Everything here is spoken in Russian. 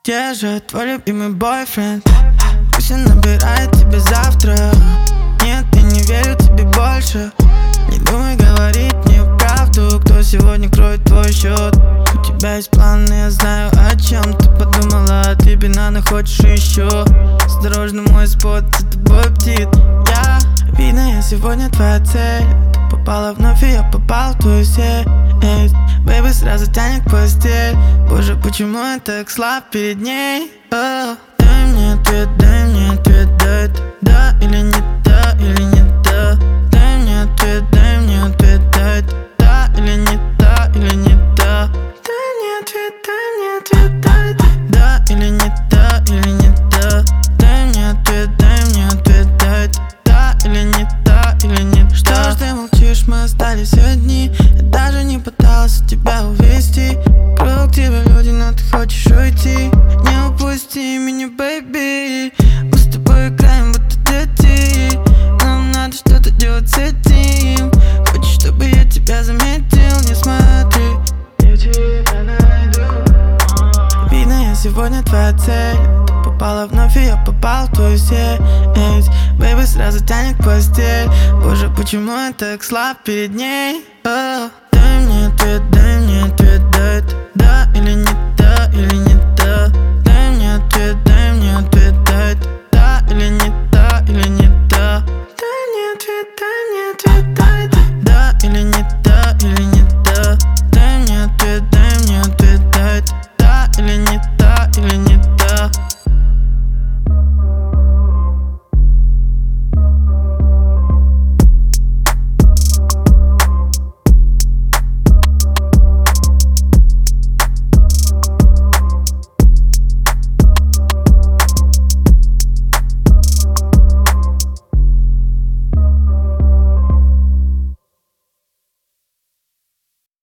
Где же твой любимый бойфренд? Пусть он набирает тебя завтра. Нет, я не верю тебе больше. Не думай говорить мне правду. Кто сегодня кроет твой счет? У тебя есть план, я знаю, о чем ты подумала. Ты бананы хочешь еще? Осторожно, мой спот за тобой бдит. Видно, я сегодня твоя цель. Ты попала вновь, и я попал в твою сеть. Бэйби сразу тянет к постель. Боже, почему я так слаб перед ней? Дай мне ответ, дай мне ответ, дай это да или не да, или не да. Дай мне ответ, дай мне ответ, дай это да или не да, или не да. Дай мне ответ, дай это да или не да, или не да. Дай мне ответ, дай это да или не да, или не да. Что ж ты молчишь, мы остались одни. Я даже не пытался тебя увести. Круг тебя люди, но ты хочешь уйти. Не упусти меня, бэйби. Мы с тобой играем, будто дети. Нам надо что-то делать с этим. Хочешь, чтобы я тебя заметил? Не смотри, я тебя найду. Видно, я сегодня твоя цель. Ты попала вновь, и я попал в твою сеть. Бэйби сразу тянет к постель. Боже, почему я так слаб перед ней? Дай мне ответ, дай это да или не